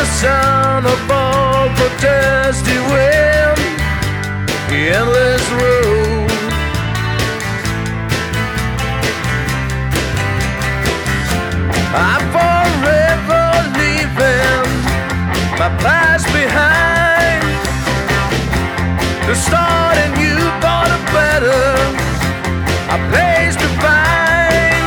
the sound of all protesting wind, the endless road. I'm forever leaving my past behind to start a new for the better, a place to find.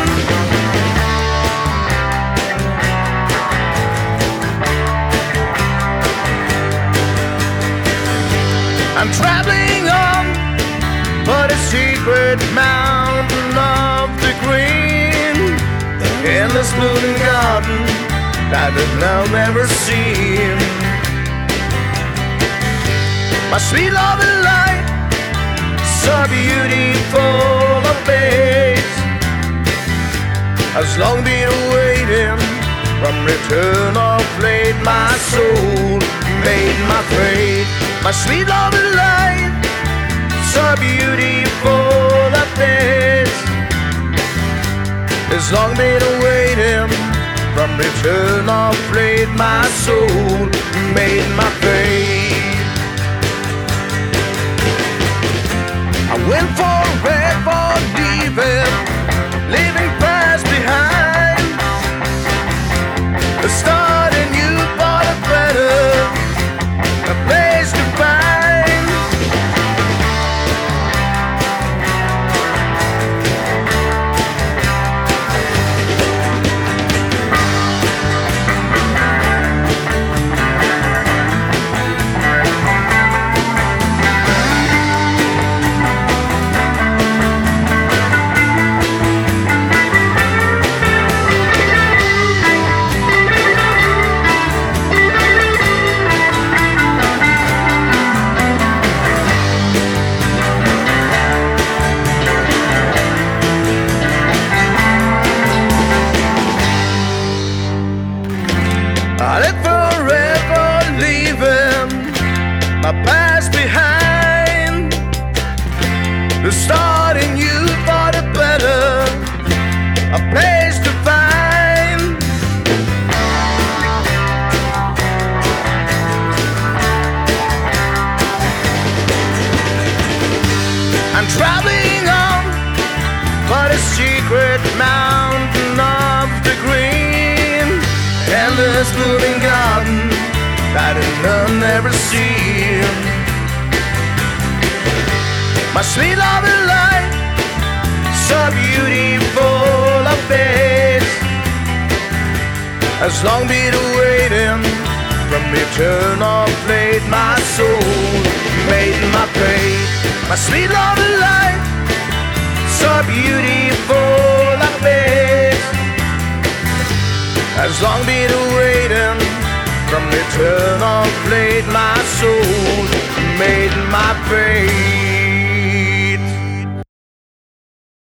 I'm traveling on for the secret mountain of the green, in this blooming garden that I've never seen. My sweet love and light, so beautiful of face, has long been waiting from return of late. My soul made my fate. My sweet love and light, so beautiful of face, has long been waiting from return of late. My soul made my fate. I went forever leaving past behind, starting new for the better, a place to find. I live forever leaving my past behind, starting new for the better, a place to find. I'm traveling on for the secret mountain of the green, endless blooming garden that none ever seen. My sweet love and light, so beautiful of face, has long been waiting from return of late. My soul made my fate. My sweet love and light, so beautiful of face, has long been waiting from return of late. My soul made my fate.